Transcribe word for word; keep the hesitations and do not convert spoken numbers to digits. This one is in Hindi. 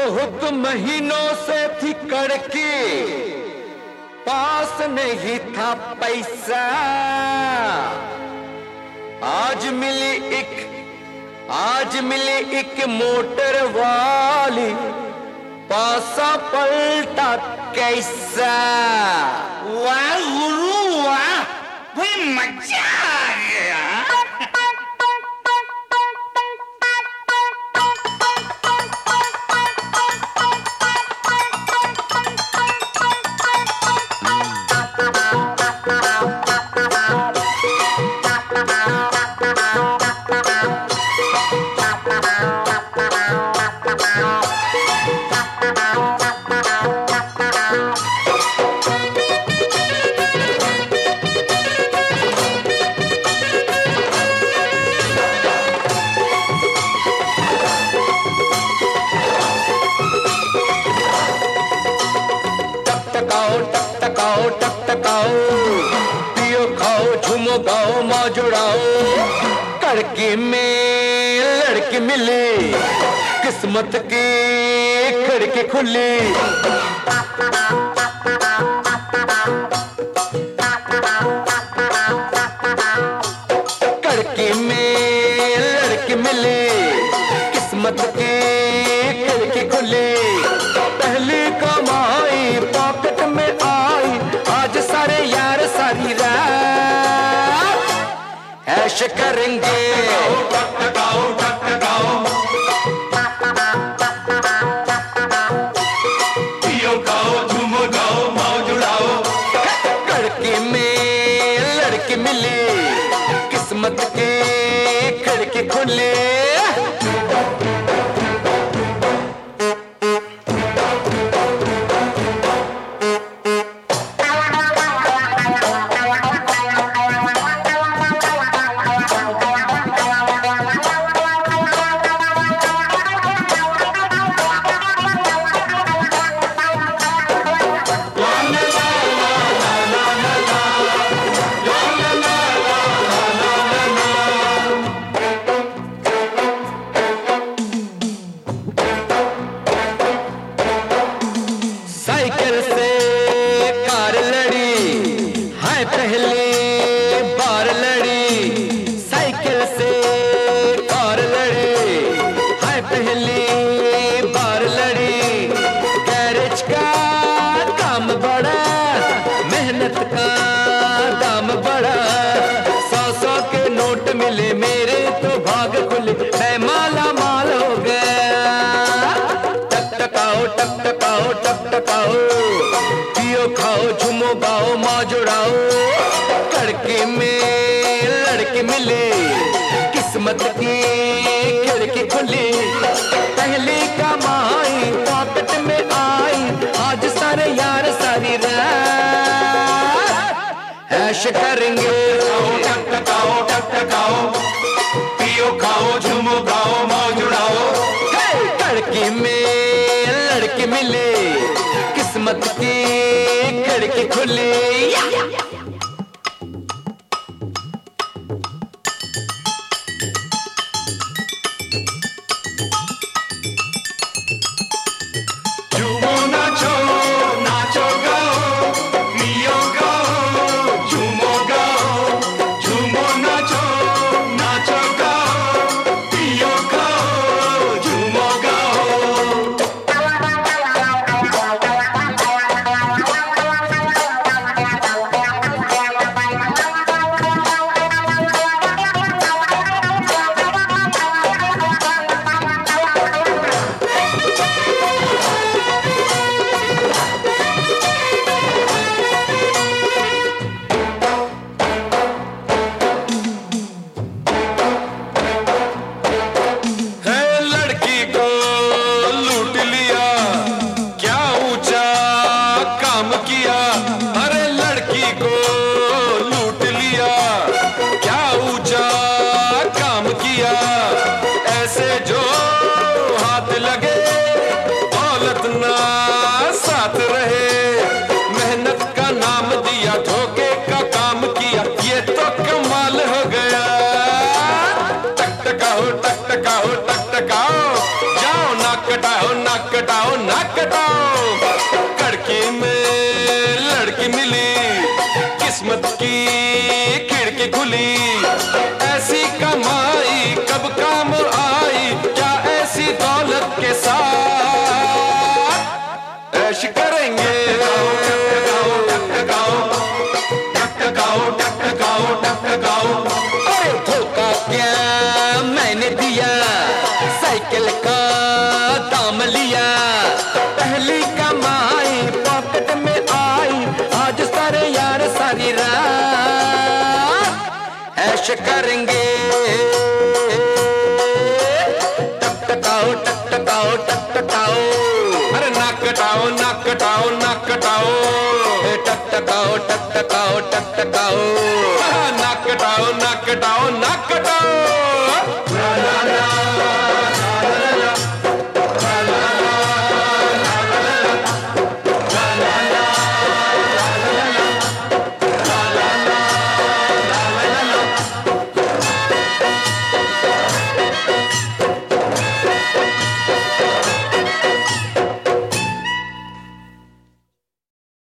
बहुत महीनों से थी कड़की, पास नहीं था पैसा। आज मिली एक आज मिली एक मोटर वाली, पासा पलटा कैसा। वाह गुरु वाह, भाई मजा आ गया। टकटकाओ टकटकाओ, पियो खाओ झूमो गाओ मौज उड़ाओ। कड़की में लड़की मिली, किस्मत की खिड़की खुली। कड़की में लड़की मिली, किस्मत की खिड़की खुली। पहली कमाई पॉकेट में आई, आज सारे यार सारी रात ऐश करेंगे। टकटकाओ टकटकाओ, पियो खाओ झूमो गाओ मौज उड़ाओ। कड़की में लड़की मिली, किस्मत की खिड़की खुली। साइकिल से कार लड़ी है पहली बार लड़ी। साइकिल से कार लड़ी है पहली बार लड़ी। गैरेज का काम बड़ा, मेहनत का दाम बड़ा। सौ सौ के नोट मिले मेरे तो भाग खुले, मैं माला माल हो गया। टकटकाओ टकटकाओ टकटकाओ, पियो खाओ झूमो गाओ मौज उड़ाओ। कड़की में लड़की मिली, किस्मत की खिड़की खुली। पहली कमाई पॉकेट में आई, आज सारे यार सारी रात ऐश करेंगे। टकटकाओ टकटकाओ, पियो खाओ झूमो गाओ मौज उड़ाओ। कड़की में लड़की मिली, किस्मत की खिड़की खुली। झूमो नाचो नाचो गाओ, पियो गाओ झूमो गाओ। झूमो नाचो करेंगे। टकटकाओ टकटकाओ टकटकाओ, अरे नाक कटाओ नाक कटाओ नाक कटाओ, टकटकाओ टकटकाओ टकटकाओ।